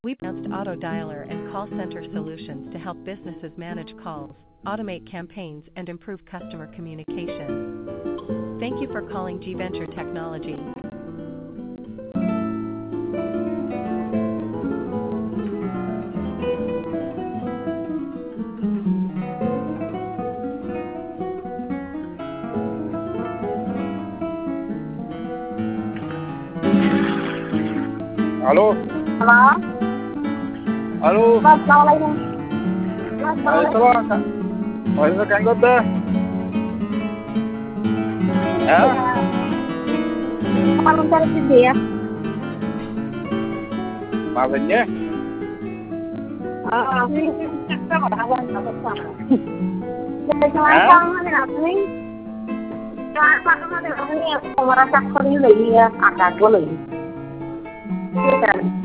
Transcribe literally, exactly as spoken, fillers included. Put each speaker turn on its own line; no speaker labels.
We announced auto dialer and call center solutions to help businesses manage calls, automate campaigns, and improve customer communication. Thank you for calling G Venture Technology.
Alo,
Halo,
alo,
Assalamualaikum.
Waalaikumsalam, Kak. Waalaikumsalam, Kang Gota. Ya,
Kalau mencari kerja ya.
maafin ya.
Ah, ini kita berawan apa sama. Jadi selesai mana nih? Selesai mana nih? Aku merasa perlu lagi ya, agak boleh. Iya kan?